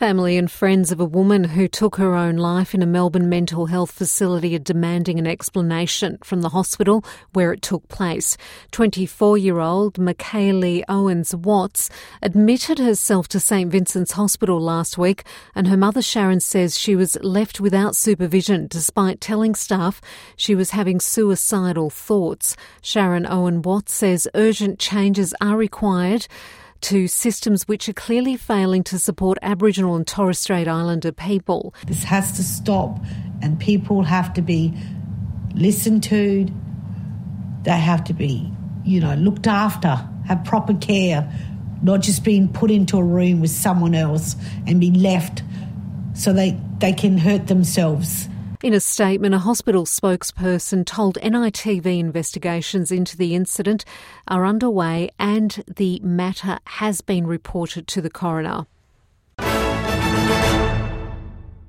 Family and friends of a woman who took her own life in a Melbourne mental health facility are demanding an explanation from the hospital where it took place. 24-year-old Michaelie Owens-Watts admitted herself to St Vincent's Hospital last week, and her mother Sharon says she was left without supervision despite telling staff she was having suicidal thoughts. Sharon Owen-Watts says urgent changes are required to systems which are clearly failing to support Aboriginal and Torres Strait Islander people. This has to stop, and people have to be listened to. They have to be, looked after, have proper care, not just being put into a room with someone else and be left so they can hurt themselves. In a statement, a hospital spokesperson told NITV investigations into the incident are underway and the matter has been reported to the coroner.